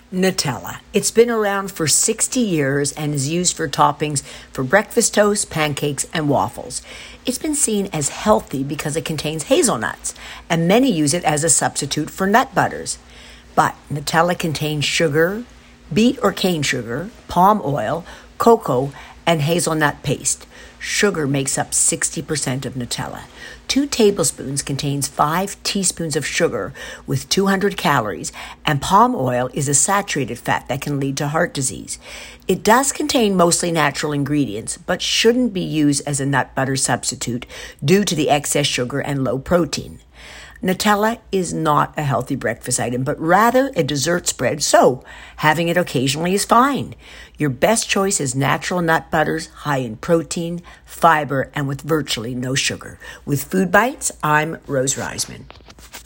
Nutella. It's been around for 60 years and is used for toppings for breakfast toast, pancakes, and waffles. It's been seen as healthy because it contains hazelnuts, and many use it as a substitute for nut butters. But Nutella contains sugar, beet or cane sugar, palm oil, cocoa, and hazelnut paste. Sugar makes up 60% of Nutella. 2 tablespoons contains 5 teaspoons of sugar with 200 calories, and palm oil is a saturated fat that can lead to heart disease. It does contain mostly natural ingredients, but shouldn't be used as a nut butter substitute due to the excess sugar and low protein. Nutella is not a healthy breakfast item, but rather a dessert spread, so having it occasionally is fine. Your best choice is natural nut butters, high in protein, fiber, and with virtually no sugar. With Food Bites, I'm Rose Reisman.